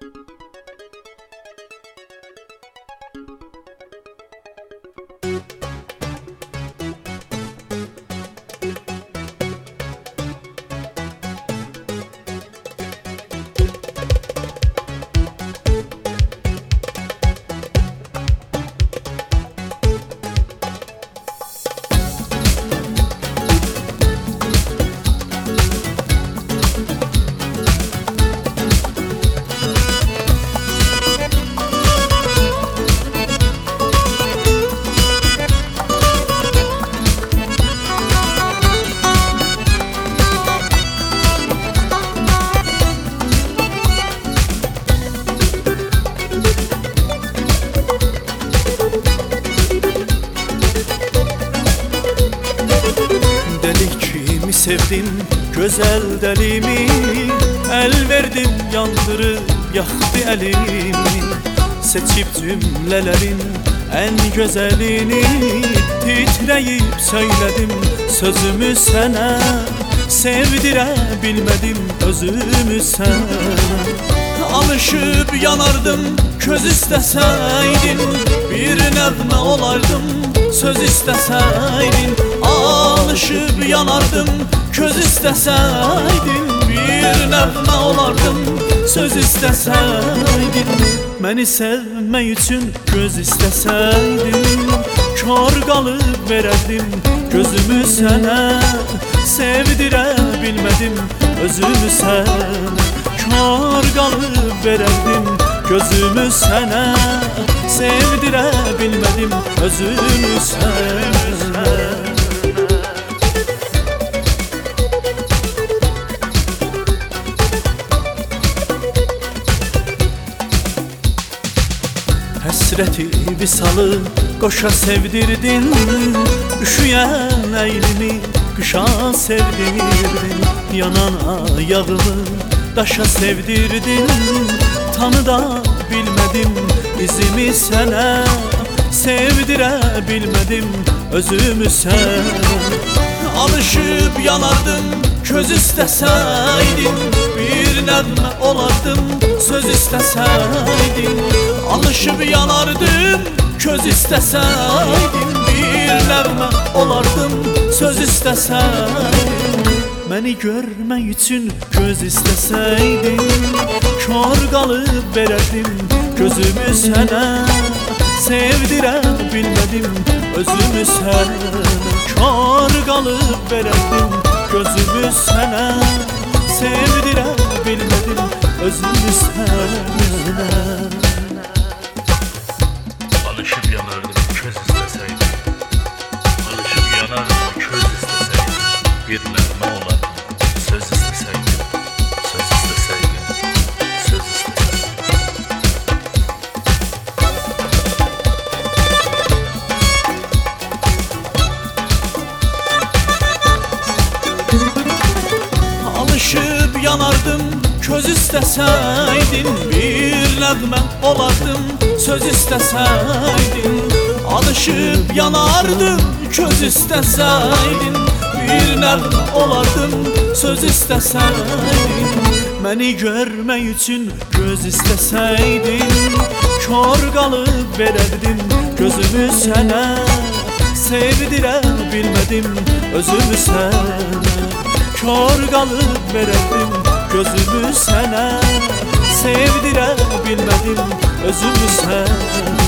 Sevdim güzel delimi, el verdim yandırıp yaktı elimi. Seçip cümlelerin en güzelini, titreyip söyledim sözümü sana. Sevdirebilmedim özümü sana. Alışıp yanardım köz isteseydin, bir nəğmə olardım söz isteseydin. Alışıp yanardım köz isteseydin, bir nəğmə olardım söz isteseydin. Məni sevmək üçün göz isteseydin, kör qalıb verərdim gözümü sənə. Sevdirebilmedim özümü sənə, kör qalıb verərdim gözümü sənə. Sevdirebilmedim özümü sənə. Həsrəti visalı qoşa sevdirdin, üşüyən əylimi qışa sevdirdin. Yanan ayağımı daşa sevdirdin, tanıda bilmedim izimi sənə. Sevdirebilmedim özümü sənə. Alışıp yanardım köz isteseydin, bir nəğmə olardım söz isteseydin. Alışıp yanardım köz isteseydin, bir nəğmə olardım söz isteseydin. Məni görmək üçün göz isteseydin, kör qalıb verərdim gözümü sənə. Sevdirebilmedim özümü sənə, kör qalıb verərdim gözümü sənə. Sevdirebilmedim özümü sənə. Alışıp yanardım köz isteseydim, alışıp yanardım köz isteseydim, bir nəğmə olardım söz isteseydim, söz isteseydim, söz isteseydim. Alışıp yanardım köz isteseydin, bir nəğmə olardım söz isteseydin. Alışıp yanardım köz isteseydin, bir nəğmə olardım söz isteseydin. Məni görmək üçün göz isteseydin, kör qalıb verərdim gözümü sənə. Sevdirebilmedim özümü sənə, kör qalıb verərdim gözümü sənə. Sevdirebilmedim özümü sənə.